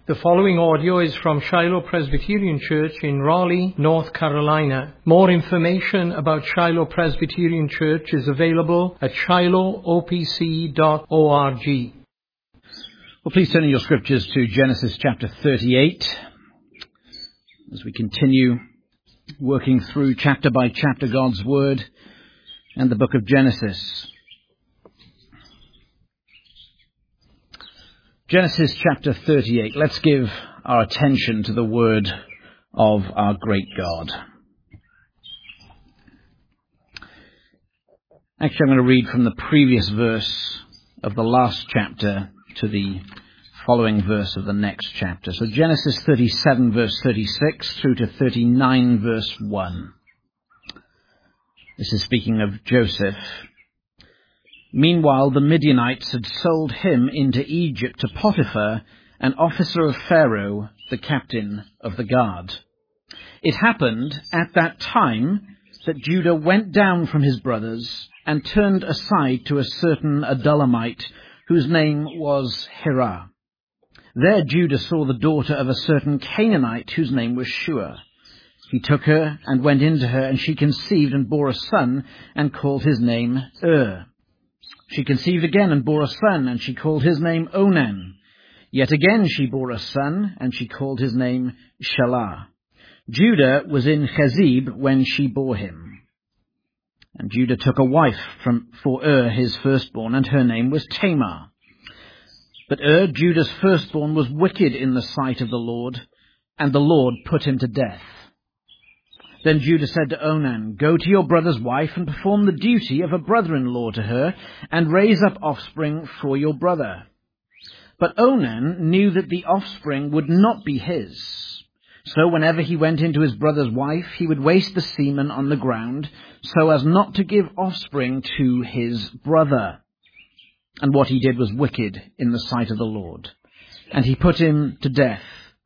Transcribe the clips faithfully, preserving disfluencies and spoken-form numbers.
The following audio is from Shiloh Presbyterian Church in Raleigh, North Carolina. More information about Shiloh Presbyterian Church is available at shiloh o p c dot org. Well, please turn in your scriptures to Genesis chapter thirty-eight as we continue working through chapter by chapter God's Word and the book of Genesis. Genesis chapter thirty-eight. Let's give our attention to the word of our great God. Actually, I'm going to read from the previous verse of the last chapter to the following verse of the next chapter. So Genesis thirty-seven verse thirty-six through to thirty-nine verse one. This is speaking of Joseph. Meanwhile, the Midianites had sold him into Egypt to Potiphar, an officer of Pharaoh, the captain of the guard. It happened at that time that Judah went down from his brothers and turned aside to a certain Adullamite, whose name was Hirah. There Judah saw the daughter of a certain Canaanite, whose name was Shua. He took her and went into her, and she conceived and bore a son, and called his name Er. She conceived again and bore a son, and she called his name Onan. Yet again she bore a son, and she called his name Shelah. Judah was in Chezib when she bore him. And Judah took a wife from, for Er his firstborn, and her name was Tamar. But Er, Judah's firstborn, was wicked in the sight of the Lord, and the Lord put him to death. Then Judah said to Onan, "Go to your brother's wife and perform the duty of a brother-in-law to her, and raise up offspring for your brother." But Onan knew that the offspring would not be his. So whenever he went into his brother's wife, he would waste the semen on the ground, so as not to give offspring to his brother. And what he did was wicked in the sight of the Lord. And he put him to death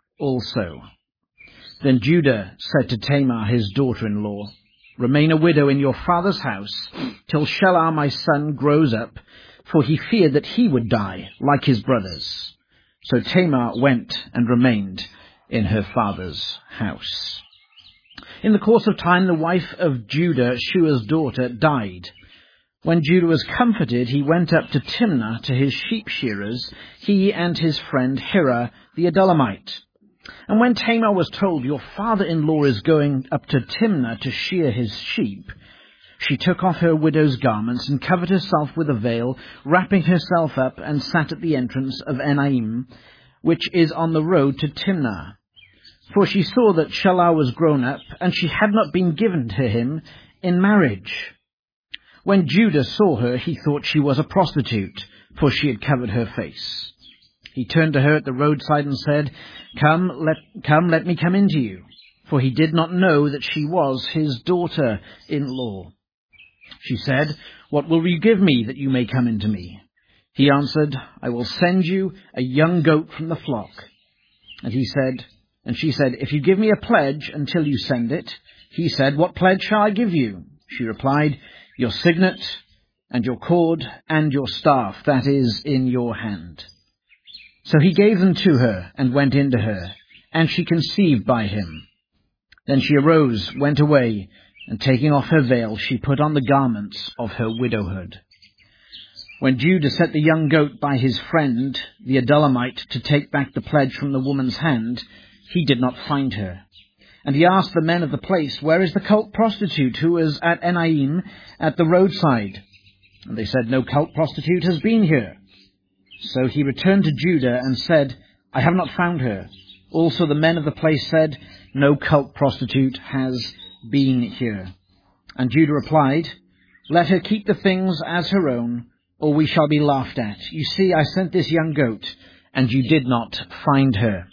also. Then Judah said to Tamar, his daughter-in-law, "Remain a widow in your father's house till Shelah my son grows up," for he feared that he would die like his brothers. So Tamar went and remained in her father's house. In the course of time, the wife of Judah, Shua's daughter, died. When Judah was comforted, he went up to Timnah to his sheep shearers, he and his friend Hirah the Adullamite. And when Tamar was told, "Your father-in-law is going up to Timnah to shear his sheep," she took off her widow's garments and covered herself with a veil, wrapping herself up, and sat at the entrance of Enaim, which is on the road to Timnah. For she saw that Shelah was grown up, and she had not been given to him in marriage. When Judah saw her, he thought she was a prostitute, for she had covered her face. He turned to her at the roadside and said, Come, let, come, let me come in to you. For he did not know that she was his daughter-in-law. She said, "What will you give me that you may come in to me?" He answered, "I will send you a young goat from the flock." And he said, and she said, "If you give me a pledge until you send it." He said, "What pledge shall I give you?" She replied, "Your signet and your cord and your staff, that is in your hand." So he gave them to her and went in to her, and she conceived by him. Then she arose, went away, and taking off her veil, she put on the garments of her widowhood. When Judah set the young goat by his friend, the Adullamite, to take back the pledge from the woman's hand, he did not find her. And he asked the men of the place, "Where is the cult prostitute who was at Enaim at the roadside?" And they said, "No cult prostitute has been here." So he returned to Judah and said, "I have not found her." Also the men of the place said, "No cult prostitute has been here." And Judah replied, "Let her keep the things as her own, or we shall be laughed at. You see, I sent this young goat, and you did not find her."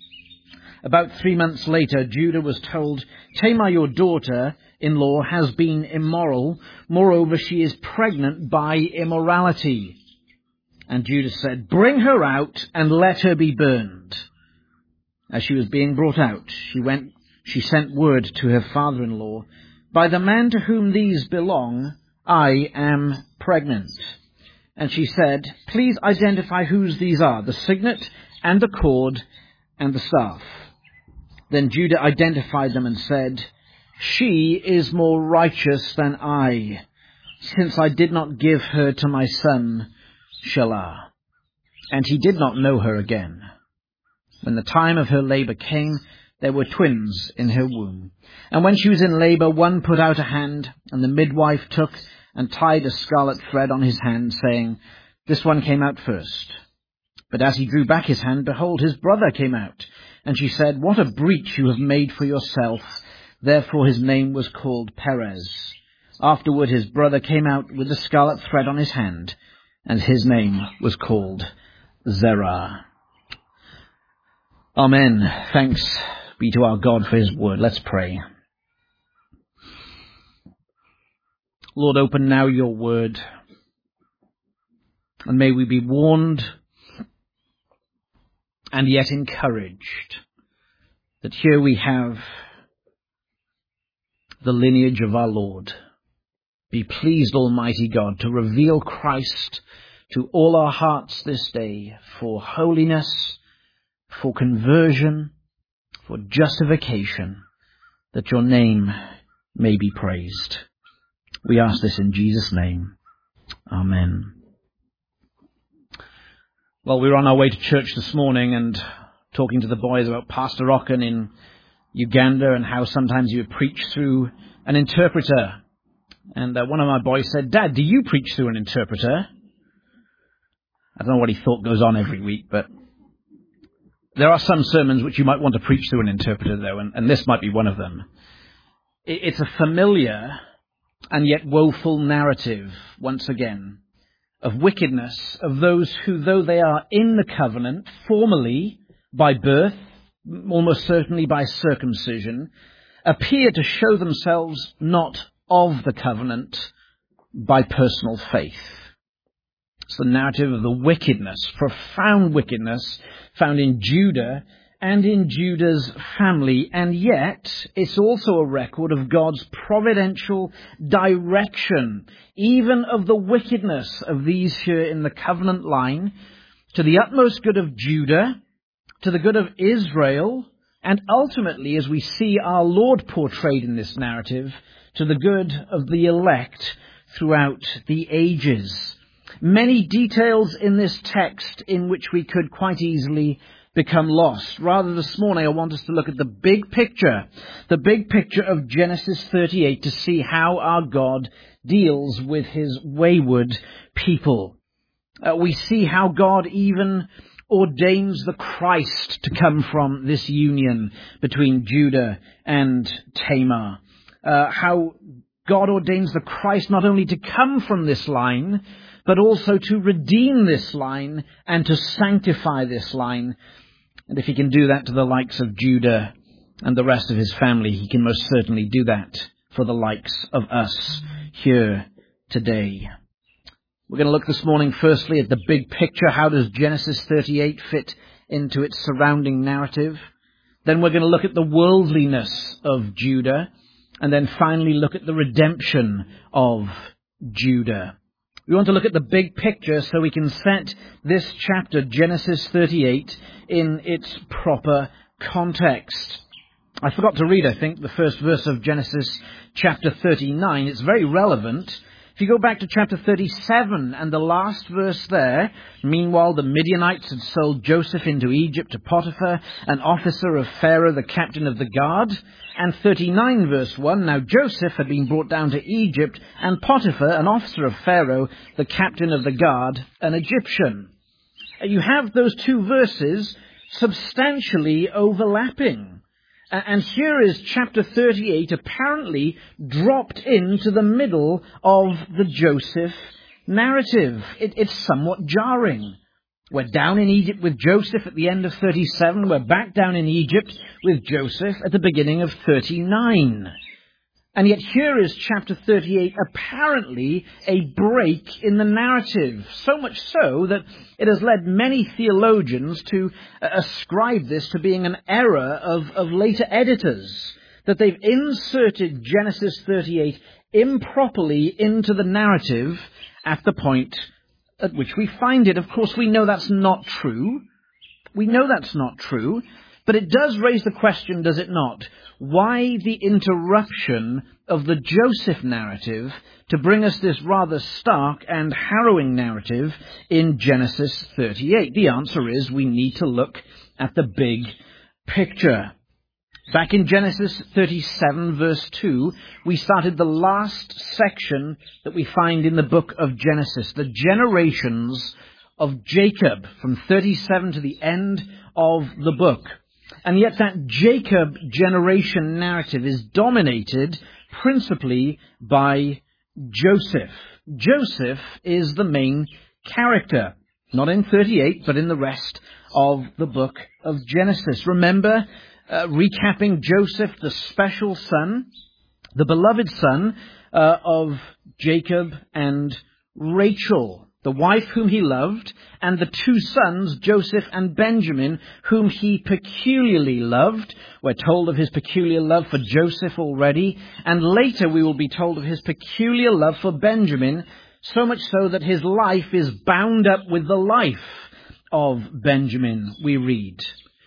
About three months later, Judah was told, "Tamar, your daughter-in-law, has been immoral. Moreover, she is pregnant by immorality." And Judah said, "Bring her out and let her be burned." As she was being brought out, she went. She sent word to her father-in-law, "By the man to whom these belong, I am pregnant." And she said, "Please identify whose these are, the signet and the cord and the staff. Then Judah identified them and said, "She is more righteous than I, since I did not give her to my son Shelah." And he did not know her again. When the time of her labor came, there were twins in her womb. And when she was in labor, one put out a hand, and the midwife took and tied a scarlet thread on his hand, saying, "This one came out first." But as he drew back his hand, behold, his brother came out. And she said, "What a breach you have made for yourself." Therefore his name was called Perez. Afterward his brother came out with the scarlet thread on his hand, and his name was called Zerah. Amen. Thanks be to our God for his word. Let's pray. Lord, open now your word, and may we be warned and yet encouraged that here we have the lineage of our Lord. Be pleased, Almighty God, to reveal Christ to all our hearts this day for holiness, for conversion, for justification, that your name may be praised. We ask this in Jesus' name. Amen. Well, we were on our way to church this morning and talking to the boys about Pastor Ocken in Uganda and how sometimes you would preach through an interpreter. And uh, one of my boys said, "Dad, do you preach through an interpreter?" I don't know what he thought goes on every week, but there are some sermons which you might want to preach through an interpreter, though, and, and this might be one of them. It, it's a familiar and yet woeful narrative, once again, of wickedness of those who, though they are in the covenant, formally, by birth, almost certainly by circumcision, appear to show themselves not of the covenant by personal faith. It's the narrative of the wickedness, profound wickedness, found in Judah and in Judah's family, and yet it's also a record of God's providential direction, even of the wickedness of these here in the covenant line, to the utmost good of Judah, to the good of Israel, and ultimately, as we see our Lord portrayed in this narrative, to the good of the elect throughout the ages. Many details in this text in which we could quite easily become lost. Rather, this morning I want us to look at the big picture, the big picture of Genesis thirty-eight, to see how our God deals with his wayward people. Uh, we see how God even ordains the Christ to come from this union between Judah and Tamar. Uh, how God ordains the Christ not only to come from this line, but also to redeem this line and to sanctify this line. And if he can do that to the likes of Judah and the rest of his family, he can most certainly do that for the likes of us here today. We're going to look this morning firstly at the big picture. How does Genesis thirty-eight fit into its surrounding narrative? Then we're going to look at the worldliness of Judah. And then finally look at the redemption of Judah. We want to look at the big picture so we can set this chapter, Genesis thirty-eight, in its proper context. I forgot to read, I think, the first verse of Genesis chapter thirty-nine. It's very relevant. If you go back to chapter thirty-seven and the last verse there, meanwhile the Midianites had sold Joseph into Egypt to Potiphar, an officer of Pharaoh, the captain of the guard. And thirty-nine verse one, now Joseph had been brought down to Egypt, and Potiphar, an officer of Pharaoh, the captain of the guard, an Egyptian. You have those two verses substantially overlapping. And here is chapter thirty-eight apparently dropped into the middle of the Joseph narrative. It, it's somewhat jarring. We're down in Egypt with Joseph at the end of thirty-seven. We're back down in Egypt with Joseph at the beginning of thirty-nine. And yet here is chapter thirty-eight, apparently a break in the narrative. So much so that it has led many theologians to ascribe this to being an error of, of later editors, that they've inserted Genesis thirty-eight improperly into the narrative at the point at which we find it. Of course, we know that's not true. We know that's not true, but it does raise the question, does it not? Why the interruption of the Joseph narrative to bring us this rather stark and harrowing narrative in Genesis thirty-eight? The answer is we need to look at the big picture. Back in Genesis thirty-seven, verse two, we started the last section that we find in the book of Genesis, the generations of Jacob, from thirty-seven to the end of the book. And yet that Jacob generation narrative is dominated principally by Joseph. Joseph is the main character, not in thirty-eight, but in the rest of the book of Genesis. Remember, uh, recapping Joseph, the special son, the beloved son uh, of Jacob and Rachel, the wife whom he loved, and the two sons, Joseph and Benjamin, whom he peculiarly loved. We're told of his peculiar love for Joseph already, and later we will be told of his peculiar love for Benjamin, so much so that his life is bound up with the life of Benjamin, we read.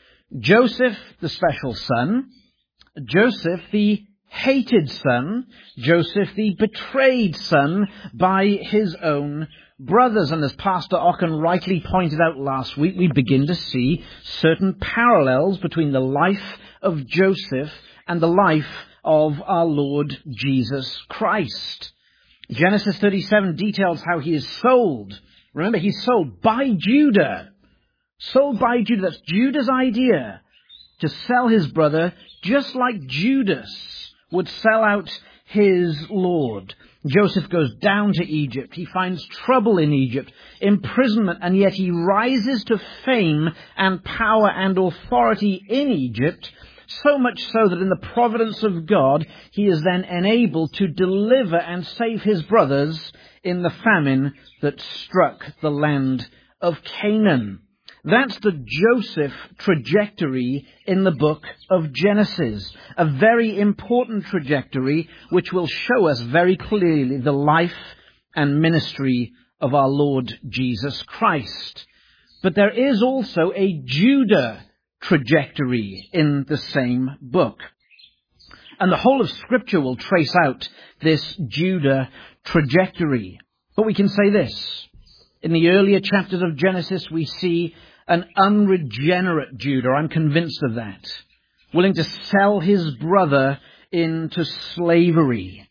Joseph, the special son, Joseph, the hated son, Joseph, the betrayed son by his own brothers. And as Pastor Ocken rightly pointed out last week, we begin to see certain parallels between the life of Joseph and the life of our Lord Jesus Christ. Genesis thirty-seven details how he is sold. Remember, he's sold by Judah. Sold by Judah. That's Judah's idea, to sell his brother just like Judas would sell out his Lord. Joseph goes down to Egypt. He finds trouble in Egypt, imprisonment, and yet he rises to fame and power and authority in Egypt, so much so that in the providence of God, he is then enabled to deliver and save his brothers in the famine that struck the land of Canaan. That's the Joseph trajectory in the book of Genesis. A very important trajectory which will show us very clearly the life and ministry of our Lord Jesus Christ. But there is also a Judah trajectory in the same book. And the whole of Scripture will trace out this Judah trajectory. But we can say this. In the earlier chapters of Genesis, we see an unregenerate Judah, I'm convinced of that, willing to sell his brother into slavery.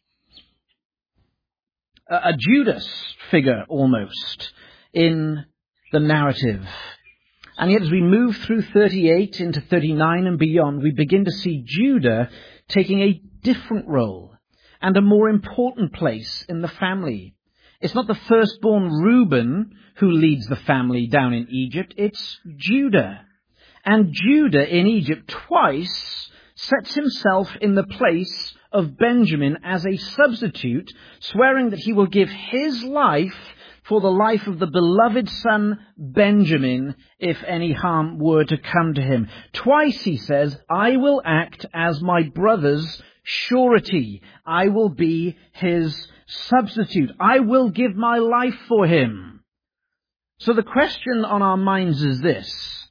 A, a Judas figure, almost, in the narrative. And yet as we move through thirty-eight into thirty-nine and beyond, we begin to see Judah taking a different role and a more important place in the family. It's not the firstborn Reuben who leads the family down in Egypt, it's Judah. And Judah in Egypt twice sets himself in the place of Benjamin as a substitute, swearing that he will give his life for the life of the beloved son Benjamin if any harm were to come to him. Twice he says, I will act as my brother's surety. I will be his substitute. I will give my life for him. So the question on our minds is this.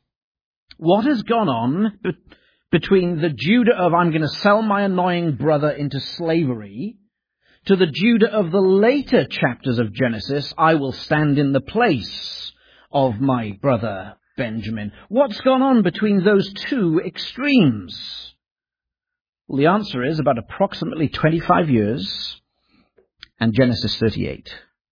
What has gone on be- between the Judah of I'm going to sell my annoying brother into slavery to the Judah of the later chapters of Genesis, I will stand in the place of my brother Benjamin? What's gone on between those two extremes? Well, the answer is about approximately twenty-five years and Genesis thirty-eight.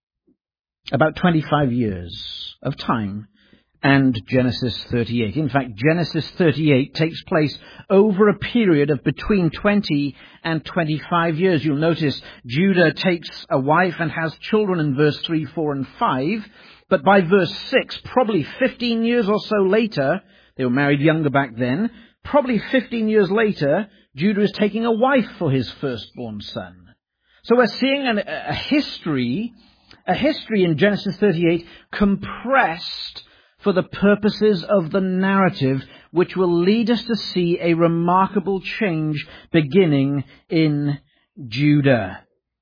About twenty-five years of time and Genesis thirty-eight. In fact, Genesis thirty-eight takes place over a period of between twenty and twenty-five years. You'll notice Judah takes a wife and has children in verse three, four, and five. But by verse six, probably fifteen years or so later, they were married younger back then, probably fifteen years later, Judah is taking a wife for his firstborn son. So we're seeing an, a history, a history in Genesis thirty-eight compressed for the purposes of the narrative, which will lead us to see a remarkable change beginning in Judah.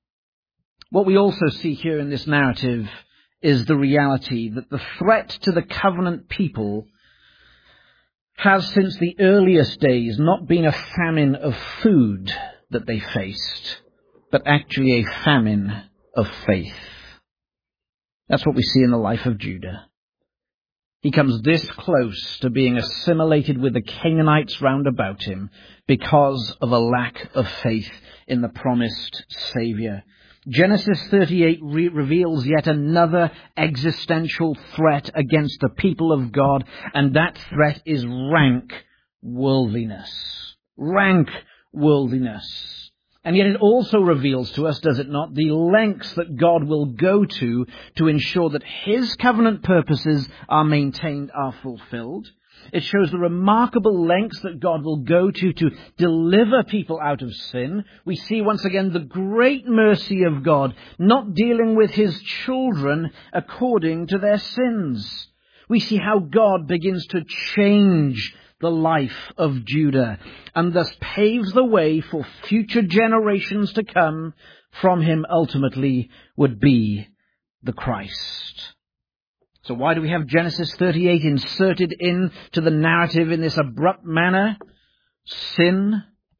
What we also see here in this narrative is the reality that the threat to the covenant people has since the earliest days not been a famine of food that they faced, but actually a famine of faith. That's what we see in the life of Judah. He comes this close to being assimilated with the Canaanites round about him because of a lack of faith in the promised Savior. Genesis thirty-eight re- reveals yet another existential threat against the people of God, and that threat is rank worldliness. Rank worldliness. And yet it also reveals to us, does it not, the lengths that God will go to to ensure that his covenant purposes are maintained, are fulfilled. It shows the remarkable lengths that God will go to to deliver people out of sin. We see once again the great mercy of God, not dealing with his children according to their sins. We see how God begins to change the life of Judah, and thus paves the way for future generations to come. From him ultimately would be the Christ. So why do we have Genesis thirty-eight inserted into the narrative in this abrupt manner? Sin,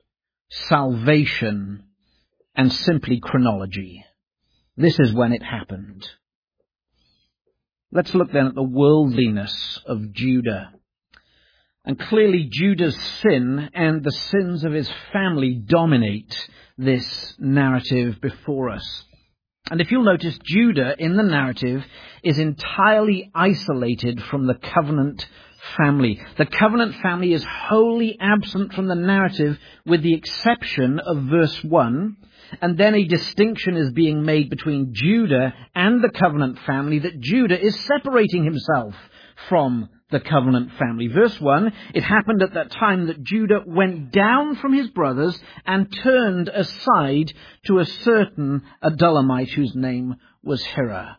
salvation, and simply chronology. This is when it happened. Let's look then at the worldliness of Judah. And clearly Judah's sin and the sins of his family dominate this narrative before us. And if you'll notice, Judah in the narrative is entirely isolated from the covenant family. The covenant family is wholly absent from the narrative with the exception of verse one. And then a distinction is being made between Judah and the covenant family, that Judah is separating himself from the covenant family. Verse one, it happened at that time that Judah went down from his brothers and turned aside to a certain Adullamite whose name was Hira.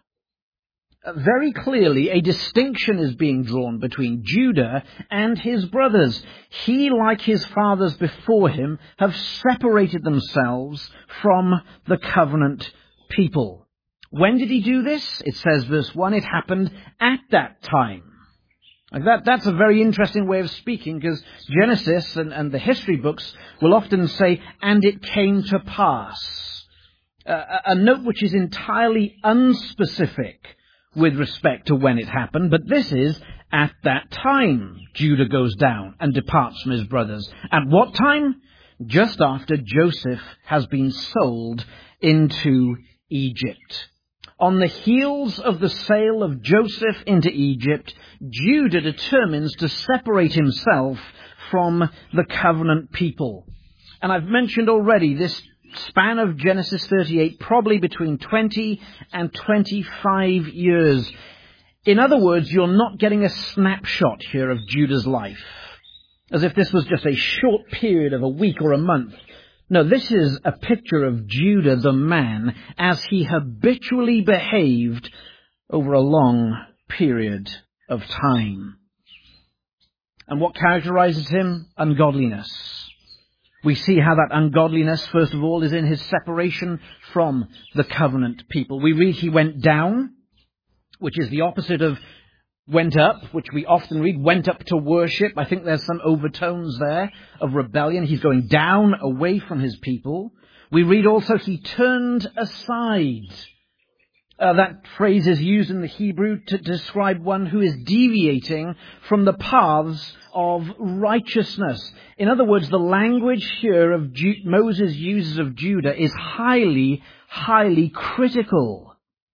Very clearly, a distinction is being drawn between Judah and his brothers. He, like his fathers before him, have separated themselves from the covenant people. When did he do this? It says, verse one, it happened at that time. Like that, that's a very interesting way of speaking, because Genesis and, and the history books will often say, and it came to pass. Uh, a note which is entirely unspecific with respect to when it happened, but this is, at that time, Judah goes down and departs from his brothers. At what time? Just after Joseph has been sold into Egypt. On the heels of the sale of Joseph into Egypt, Judah determines to separate himself from the covenant people. And I've mentioned already this span of Genesis thirty-eight, probably between twenty and twenty-five years. In other words, you're not getting a snapshot here of Judah's life, as if this was just a short period of a week or a month. No, this is a picture of Judah the man as he habitually behaved over a long period of time. And what characterizes him? Ungodliness. We see how that ungodliness, first of all, is in his separation from the covenant people. We read he went down, which is the opposite of went up, which we often read, went up to worship. I think there's some overtones there of rebellion. He's going down away from his people. We read also he turned aside. Uh, that phrase is used in the Hebrew to describe one who is deviating from the paths of righteousness. In other words, the language here of Ju- Moses uses of Judah is highly, highly critical.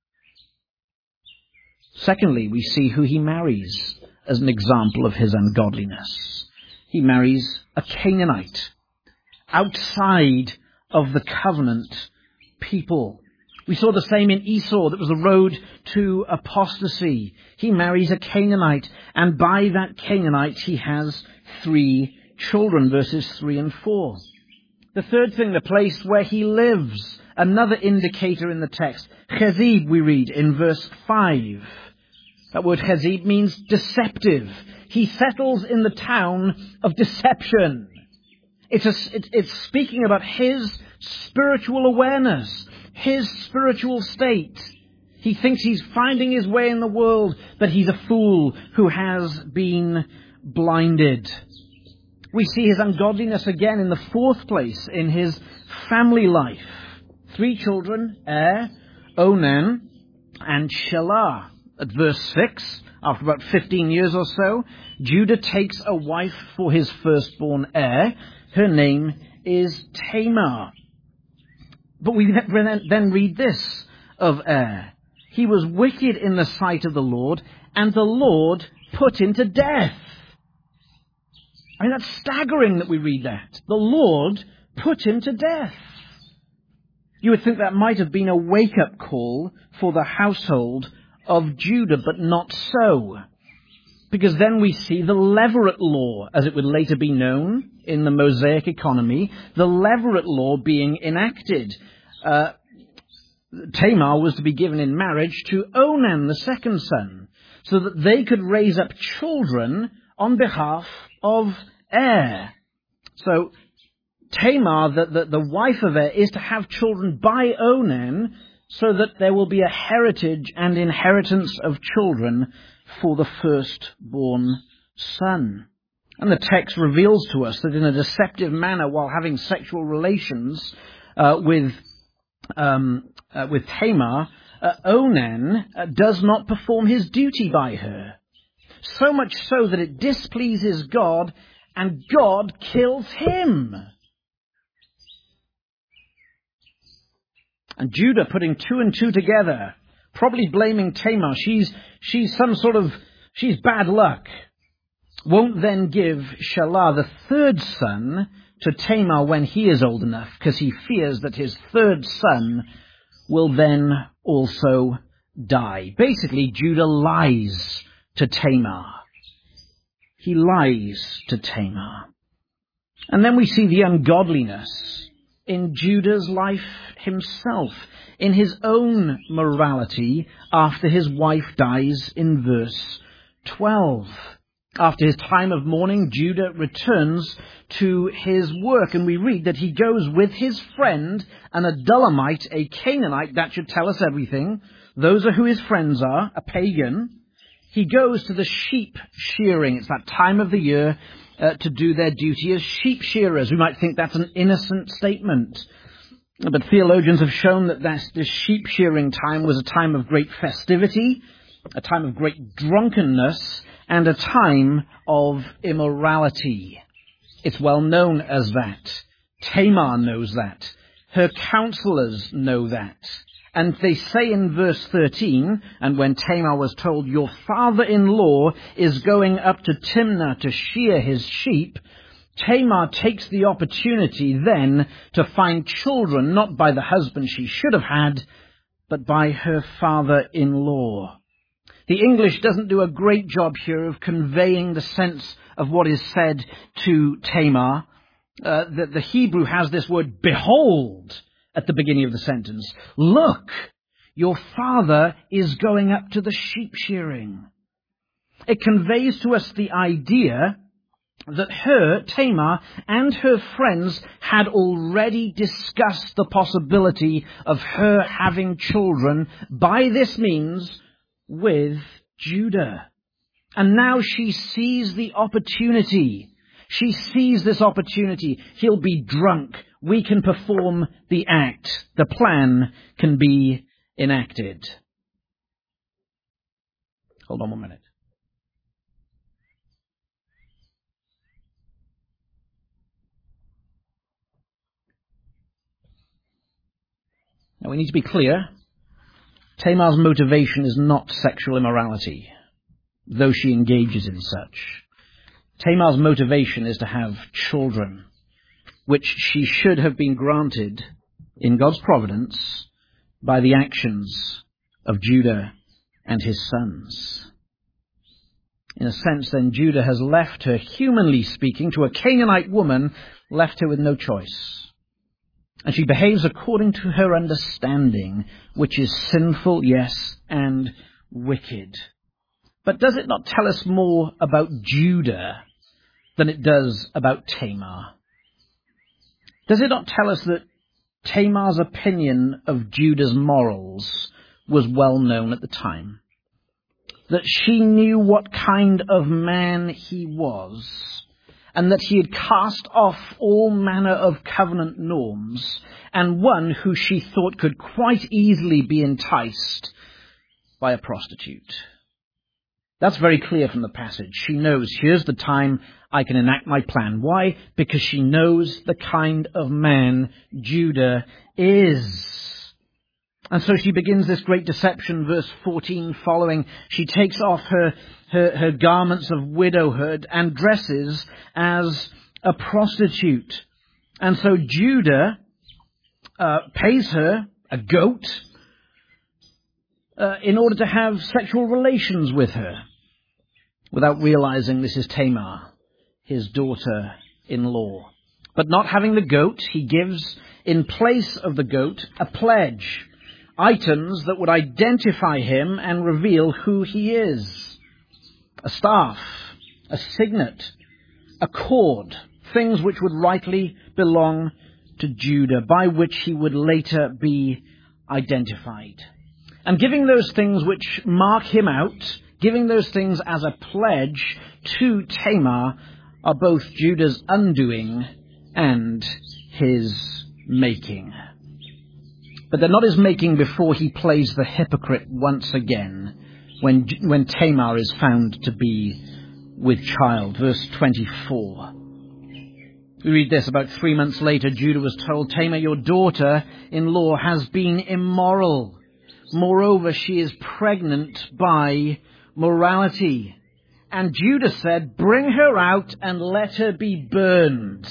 Secondly, we see who he marries as an example of his ungodliness. He marries a Canaanite outside of the covenant people. We saw the same in Esau. That was the road to apostasy. He marries a Canaanite, and by that Canaanite he has three children, verses three and four. The third thing, the place where he lives, another indicator in the text. Chezib, we read in verse five. That word Chezib means deceptive. He settles in the town of deception. It's, a, it, it's speaking about his spiritual awareness, his spiritual state. He thinks he's finding his way in the world, but he's a fool who has been blinded. We see his ungodliness again in the fourth place, in his family life. Three children, Er, Onan, and Shelah. At verse six, after about fifteen years or so, Judah takes a wife for his firstborn heir. Her name is Tamar. But we then read this of Er. He was wicked in the sight of the Lord, and the Lord put him to death. I mean, that's staggering that we read that. The Lord put him to death. You would think that might have been a wake-up call for the household of Judah, but not so. Because then we see the Levirate law, as it would later be known in the Mosaic economy, the Levirate law being enacted. Uh, Tamar was to be given in marriage to Onan, the second son, so that they could raise up children on behalf of Er. So Tamar, the, the, the wife of Er, is to have children by Onan, so that there will be a heritage and inheritance of children for the firstborn son. And the text reveals to us that in a deceptive manner, while having sexual relations uh, with um, uh, with Tamar, uh, Onan uh, does not perform his duty by her. So much so that it displeases God, and God kills him. And Judah, putting two and two together, probably blaming Tamar, she's she's some sort of, she's bad luck, won't then give Shelah, the third son, to Tamar when he is old enough, because he fears that his third son will then also die. Basically, Judah lies to Tamar. He lies to Tamar. And then we see the ungodliness in Judah's life himself, in his own morality after his wife dies in verse twelve. After his time of mourning, Judah returns to his work, and we read that he goes with his friend, an Adullamite, a Canaanite. That should tell us everything. Those are who his friends are, a pagan. He goes to the sheep shearing. It's that time of the year uh, to do their duty as sheep shearers. We might think that's an innocent statement. But theologians have shown that this sheep shearing time was a time of great festivity, a time of great drunkenness, and a time of immorality. It's well known as that. Tamar knows that. Her counselors know that. And they say in verse thirteen, and when Tamar was told, your father-in-law is going up to Timnah to shear his sheep, Tamar takes the opportunity then to find children, not by the husband she should have had, but by her father-in-law. The English doesn't do a great job here of conveying the sense of what is said to Tamar. Uh, the, the Hebrew has this word, behold, at the beginning of the sentence. Look, your father is going up to the sheep shearing. It conveys to us the idea that her, Tamar, and her friends had already discussed the possibility of her having children by this means with Judah. And now she sees the opportunity. She sees this opportunity. He'll be drunk. We can perform the act. The plan can be enacted. Hold on one minute. Now we need to be clear. Tamar's motivation is not sexual immorality, though she engages in such. Tamar's motivation is to have children, which she should have been granted in God's providence by the actions of Judah and his sons. In a sense, then, Judah has left her, humanly speaking, to a Canaanite woman, left her with no choice. And she behaves according to her understanding, which is sinful, yes, and wicked. But does it not tell us more about Judah than it does about Tamar? Does it not tell us that Tamar's opinion of Judah's morals was well known at the time? that she knew what kind of man he was, and that he had cast off all manner of covenant norms, and one who she thought could quite easily be enticed by a prostitute. That's very clear from the passage. She knows, here's the time I can enact my plan. Why? Because she knows the kind of man Judah is. And so she begins this great deception, verse fourteen following. She takes off her, her, her garments of widowhood and dresses as a prostitute. And so Judah uh, pays her a goat uh, in order to have sexual relations with her, without realizing this is Tamar, his daughter-in-law. But not having the goat, he gives, in place of the goat, a pledge. Items that would identify him and reveal who he is. A staff, a signet, a cord, things which would rightly belong to Judah, by which he would later be identified. And giving those things which mark him out, giving those things as a pledge to Tamar, are both Judah's undoing and his making. But they're not his making before he plays the hypocrite once again, when, when Tamar is found to be with child. Verse twenty-four. We read this: about three months later, Judah was told, Tamar, your daughter-in-law, has been immoral. Moreover, she is pregnant by morality. And Judah said, bring her out and let her be burned.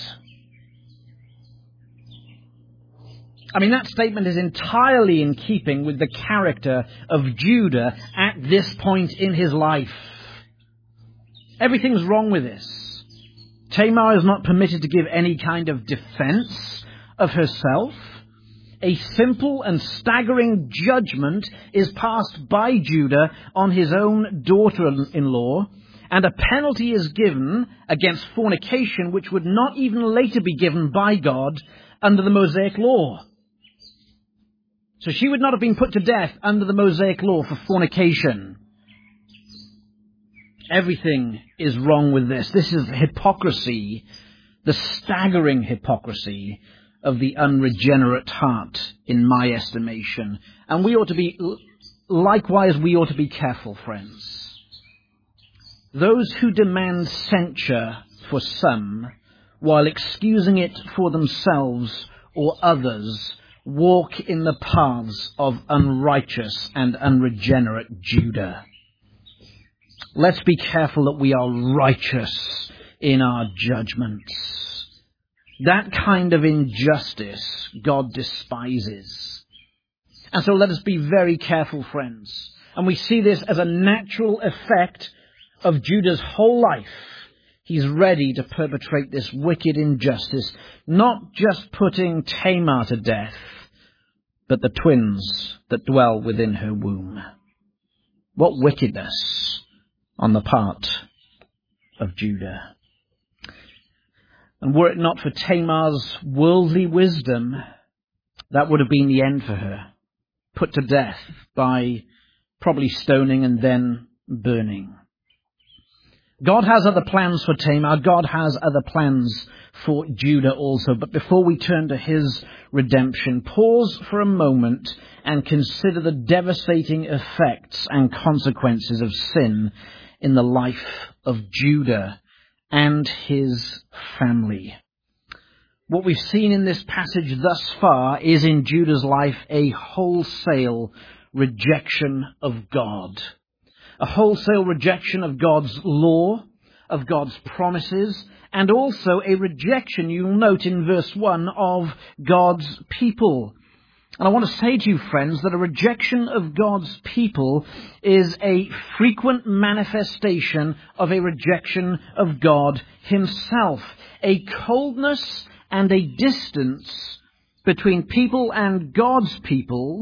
I mean, that statement is entirely in keeping with the character of Judah at this point in his life. Everything's wrong with this. Tamar is not permitted to give any kind of defense of herself. A simple and staggering judgment is passed by Judah on his own daughter-in-law, and a penalty is given against fornication which would not even later be given by God under the Mosaic law. So she would not have been put to death under the Mosaic law for fornication. Everything is wrong with this. This is hypocrisy, the staggering hypocrisy of the unregenerate heart, in my estimation. And we ought to be, likewise, we ought to be careful, friends. Those who demand censure for some, while excusing it for themselves or others, walk in the paths of unrighteous and unregenerate Judah. Let's be careful that we are righteous in our judgments. That kind of injustice God despises. And so let us be very careful, friends. And we see this as a natural effect of Judah's whole life. He's ready to perpetrate this wicked injustice, not just putting Tamar to death, but the twins that dwell within her womb. What wickedness on the part of Judah. And were it not for Tamar's worldly wisdom, that would have been the end for her. Put to death by probably stoning and then burning. God has other plans for Tamar. God has other plans for Judah also. But before we turn to his redemption, pause for a moment and consider the devastating effects and consequences of sin in the life of Judah and his family. What we've seen in this passage thus far is in Judah's life a wholesale rejection of God. A wholesale rejection of God's law, of God's promises, and also a rejection, you'll note in verse one, of God's people. And I want to say to you, friends, that a rejection of God's people is a frequent manifestation of a rejection of God himself. A coldness and a distance between people and God's people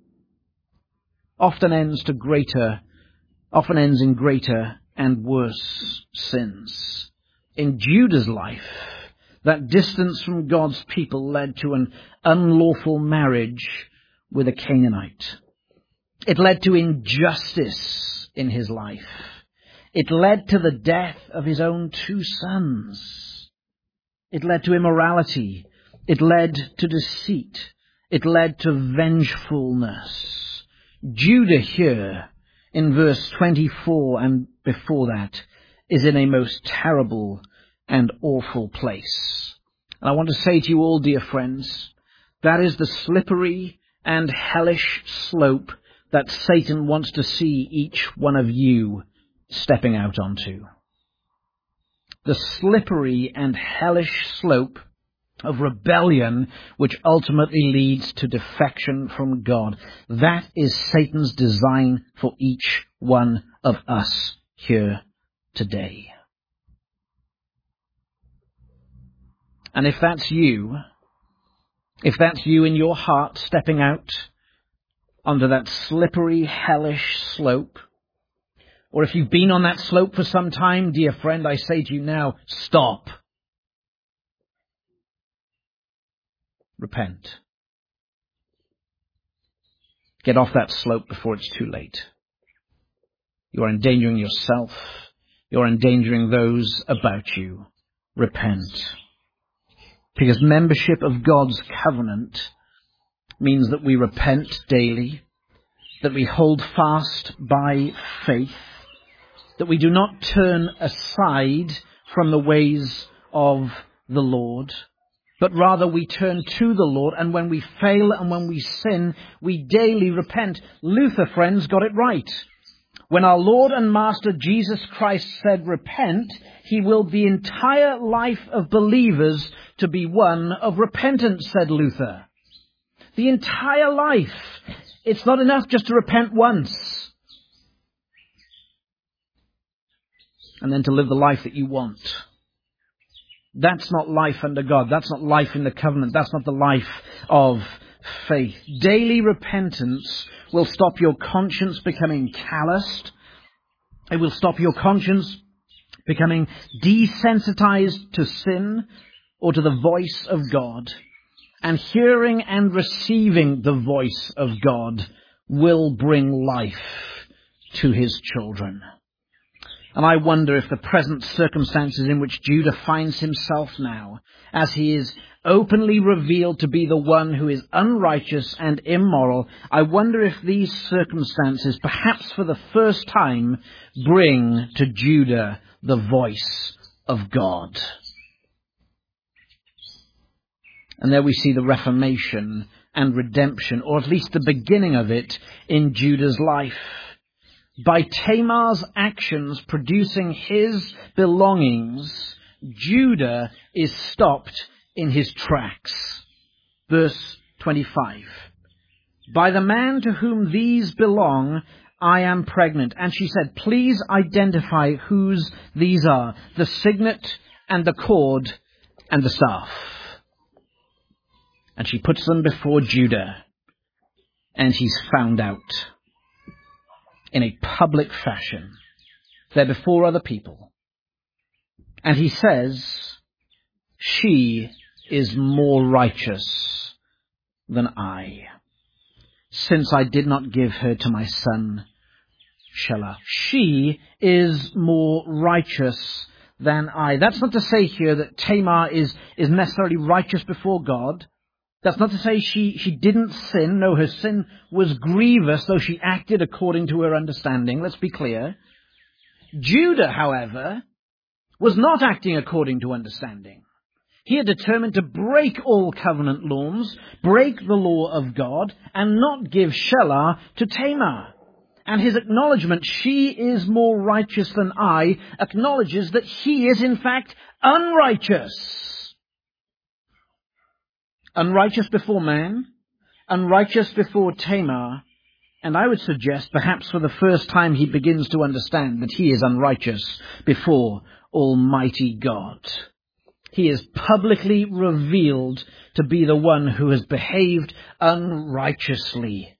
often ends to greater often ends in greater and worse sins. In Judah's life, that distance from God's people led to an unlawful marriage with a Canaanite. It led to injustice in his life. It led to the death of his own two sons. It led to immorality. It led to deceit. It led to vengefulness. Judah here, in verse twenty-four and before that, is in a most terrible and awful place. And I want to say to you all, dear friends, that is the slippery and hellish slope that Satan wants to see each one of you stepping out onto. The slippery and hellish slope of rebellion which ultimately leads to defection from God. That is Satan's design for each one of us here today. And if that's you, if that's you in your heart stepping out onto that slippery, hellish slope, or if you've been on that slope for some time, dear friend, I say to you now, stop. Repent. Get off that slope before it's too late. You are endangering yourself. You're endangering those about you. Repent. Because membership of God's covenant means that we repent daily, that we hold fast by faith, that we do not turn aside from the ways of the Lord, but rather we turn to the Lord, and when we fail and when we sin, we daily repent. Luther, friends, got it right. When our Lord and Master Jesus Christ said repent, he willed the entire life of believers to be one of repentance, said Luther. The entire life. It's not enough just to repent once and then to live the life that you want. That's not life under God. That's not life in the covenant. That's not the life of faith. Daily repentance will stop your conscience becoming calloused. It will stop your conscience becoming desensitized to sin or to the voice of God. And hearing and receiving the voice of God will bring life to his children. And I wonder if the present circumstances in which Judah finds himself now, as he is openly revealed to be the one who is unrighteous and immoral, I wonder if these circumstances, perhaps for the first time, bring to Judah the voice of God. And there we see the reformation and redemption, or at least the beginning of it, in Judah's life. By Tamar's actions producing his belongings, Judah is stopped in his tracks. Verse twenty-five. By the man to whom these belong, I am pregnant. And she said, please identify whose these are, the signet and the cord and the staff. And she puts them before Judah, and he's found out in a public fashion. They're before other people. And he says, she is more righteous than I, since I did not give her to my son Shelah. She is more righteous than I. That's not to say here that Tamar is, is necessarily righteous before God. That's not to say she, she didn't sin. No, her sin was grievous, though she acted according to her understanding. Let's be clear. Judah, however, was not acting according to understanding. He had determined to break all covenant laws, break the law of God, and not give Shelah to Tamar. And his acknowledgement, she is more righteous than I, acknowledges that he is in fact unrighteous. Unrighteous before man, unrighteous before Tamar, and I would suggest perhaps for the first time he begins to understand that he is unrighteous before Almighty God. He is publicly revealed to be the one who has behaved unrighteously.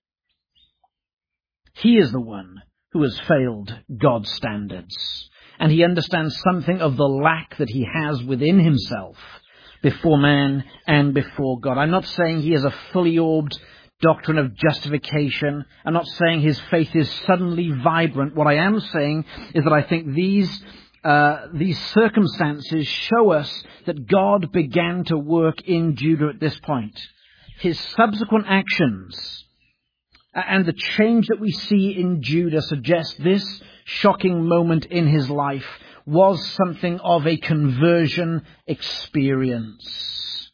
He is the one who has failed God's standards, and he understands something of the lack that he has within himself before man and before God. I'm not saying he is a fully orbed, doctrine of justification. I'm not saying his faith is suddenly vibrant. What I am saying is that I think these uh, these circumstances show us that God began to work in Judah at this point. His subsequent actions and the change that we see in Judah suggest this shocking moment in his life was something of a conversion experience.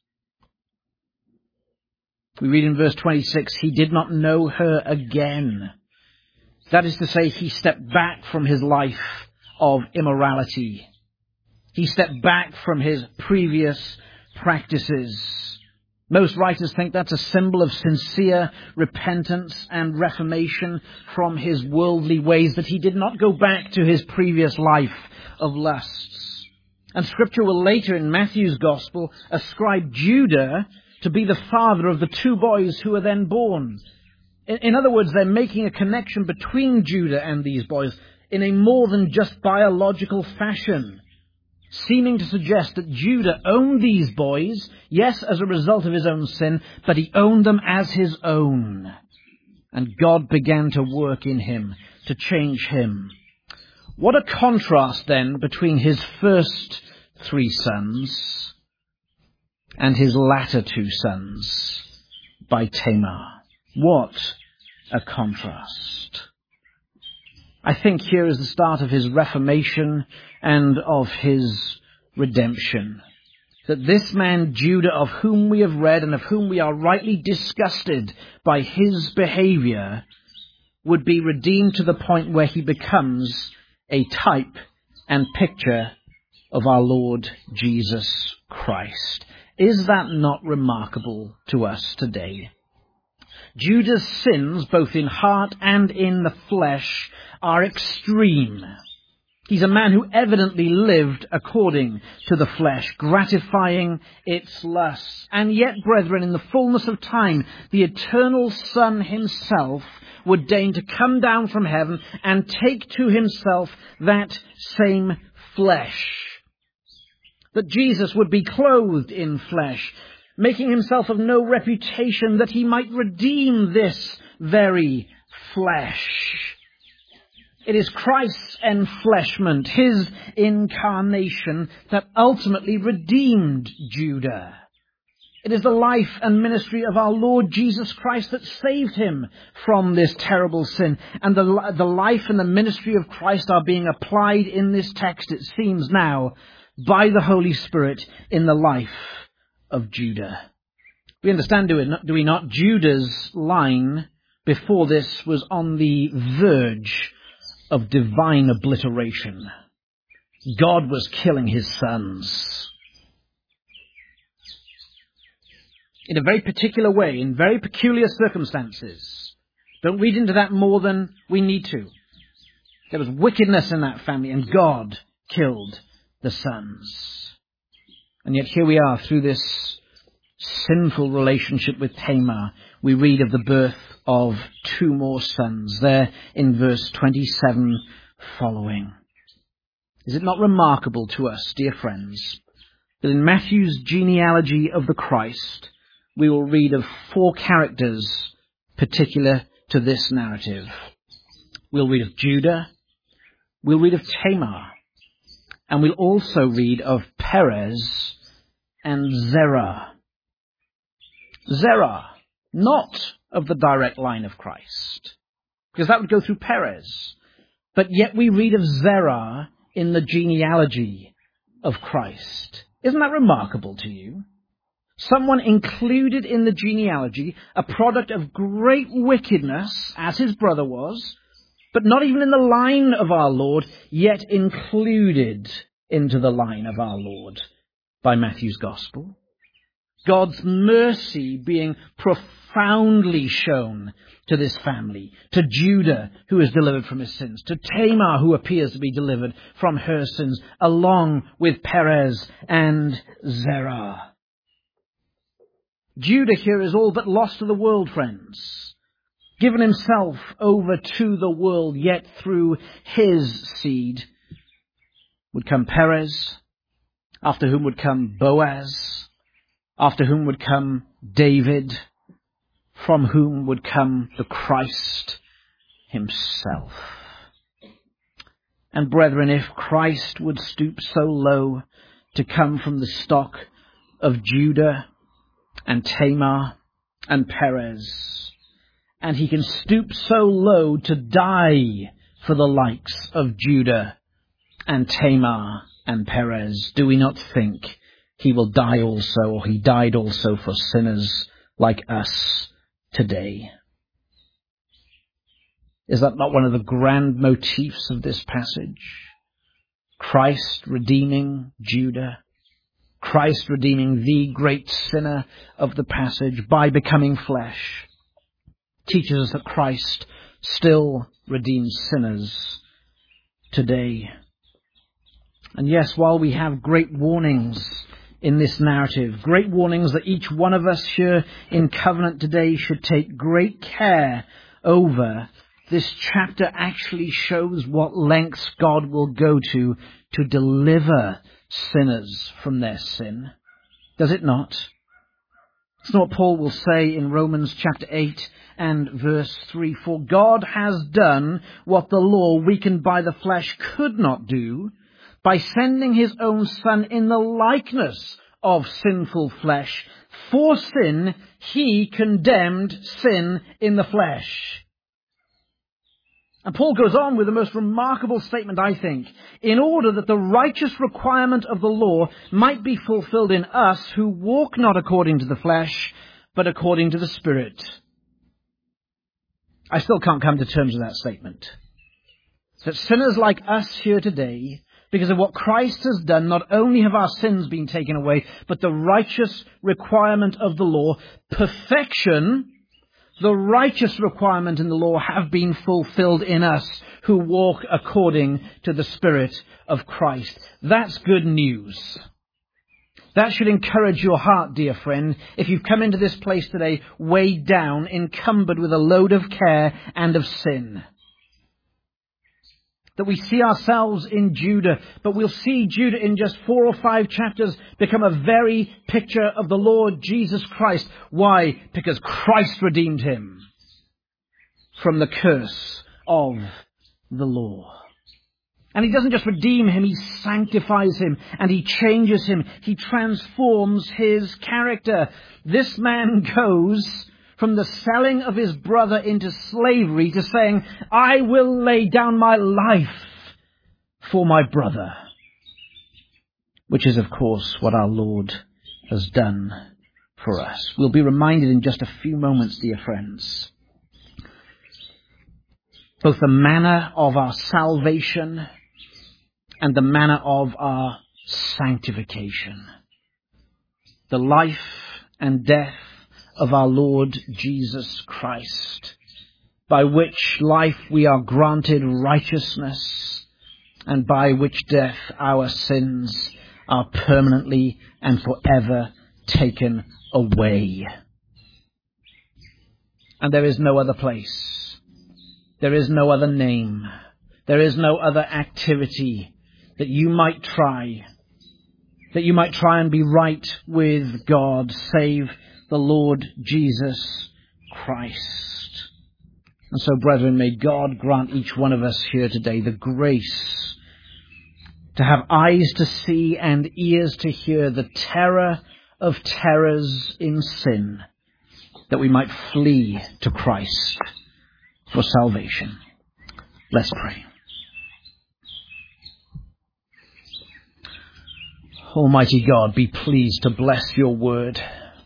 We read in verse twenty-six, he did not know her again. That is to say, he stepped back from his life of immorality. He stepped back from his previous practices. Most writers think that's a symbol of sincere repentance and reformation from his worldly ways, that he did not go back to his previous life of lusts. And Scripture will later in Matthew's Gospel ascribe Judah to be the father of the two boys who were then born. In, in other words, they're making a connection between Judah and these boys in a more than just biological fashion, seeming to suggest that Judah owned these boys, yes, as a result of his own sin, but he owned them as his own. And God began to work in him, to change him. What a contrast then between his first three sons and his latter two sons by Tamar. What a contrast. I think here is the start of his reformation and of his redemption. That this man Judah, of whom we have read and of whom we are rightly disgusted by his behavior, would be redeemed to the point where he becomes a type and picture of our Lord Jesus Christ. Is that not remarkable to us today? Judah's sins, both in heart and in the flesh, are extreme. He's a man who evidently lived according to the flesh, gratifying its lusts. And yet, brethren, in the fullness of time, the eternal Son himself would deign to come down from heaven and take to himself that same flesh. That Jesus would be clothed in flesh, making himself of no reputation, that he might redeem this very flesh. It is Christ's enfleshment, his incarnation, that ultimately redeemed Judah. It is the life and ministry of our Lord Jesus Christ that saved him from this terrible sin. And the, the life and the ministry of Christ are being applied in this text, it seems now, by the Holy Spirit in the life of Judah. We understand, do, it, do we not? Judah's line before this was on the verge of divine obliteration. God was killing his sons. In a very particular way, in very peculiar circumstances. Don't read into that more than we need to. There was wickedness in that family, and God killed the sons. And yet here we are, through this sinful relationship with Tamar, we read of the birth of two more sons, there in verse twenty-seven following. Is it not remarkable to us, dear friends, that in Matthew's genealogy of the Christ, we will read of four characters particular to this narrative. We'll read of Judah, we'll read of Tamar, and we'll also read of Perez and Zerah. Zerah, not of the direct line of Christ, because that would go through Perez. But yet we read of Zerah in the genealogy of Christ. Isn't that remarkable to you? Someone included in the genealogy, a product of great wickedness, as his brother was, but not even in the line of our Lord, yet included into the line of our Lord by Matthew's Gospel. God's mercy being profoundly shown to this family, to Judah, who is delivered from his sins, to Tamar, who appears to be delivered from her sins, along with Perez and Zerah. Judah here is all but lost to the world, friends, given himself over to the world, yet through his seed would come Perez, after whom would come Boaz, after whom would come David, from whom would come the Christ himself. And brethren, if Christ would stoop so low to come from the stock of Judah and Tamar and Perez, and he can stoop so low to die for the likes of Judah and Tamar and Perez, do we not think he will die also, or he died also for sinners like us today? Is that not one of the grand motifs of this passage? Christ redeeming Judah, Christ redeeming the great sinner of the passage by becoming flesh, teaches us that Christ still redeems sinners today. And yes, while we have great warnings in this narrative, great warnings that each one of us here in Covenant today should take great care over, this chapter actually shows what lengths God will go to to deliver sinners from their sin. Does it not? It's not what Paul will say in Romans chapter eight and verse three. For God has done what the law, weakened by the flesh, could not do, by sending his own Son in the likeness of sinful flesh. For sin, he condemned sin in the flesh. And Paul goes on with the most remarkable statement, I think, in order that the righteous requirement of the law might be fulfilled in us who walk not according to the flesh, but according to the Spirit. I still can't come to terms with that statement. That sinners like us here today, because of what Christ has done, not only have our sins been taken away, but the righteous requirement of the law, perfection, the righteous requirement in the law, have been fulfilled in us who walk according to the Spirit of Christ. That's good news. That should encourage your heart, dear friend, if you've come into this place today weighed down, encumbered with a load of care and of sin. That we see ourselves in Judah, but we'll see Judah in just four or five chapters become a very picture of the Lord Jesus Christ. Why? Because Christ redeemed him from the curse of the law. And he doesn't just redeem him, he sanctifies him and he changes him. He transforms his character. This man goes from the selling of his brother into slavery to saying, I will lay down my life for my brother. Which is, of course, what our Lord has done for us. We'll be reminded in just a few moments, dear friends, both the manner of our salvation and the manner of our sanctification. The life and death of our Lord Jesus Christ, by which life we are granted righteousness, and by which death our sins are permanently and forever taken away. And there is no other place. There is no other name. There is no other activity that you might try, that you might try and be right with God, save the Lord Jesus Christ. And so, brethren, may God grant each one of us here today the grace to have eyes to see and ears to hear the terror of terrors in sin, that we might flee to Christ for salvation. Let's pray. Almighty God, be pleased to bless your word,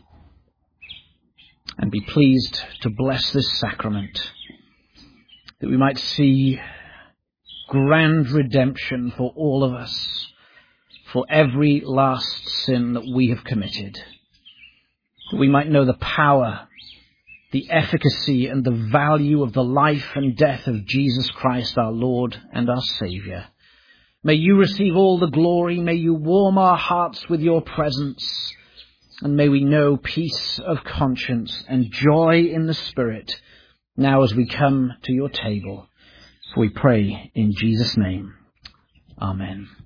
and be pleased to bless this sacrament, that we might see grand redemption for all of us, for every last sin that we have committed, that we might know the power, the efficacy, and the value of the life and death of Jesus Christ, our Lord and our Saviour. May you receive all the glory, may you warm our hearts with your presence, and may we know peace of conscience and joy in the Spirit now as we come to your table. For we pray in Jesus' name. Amen.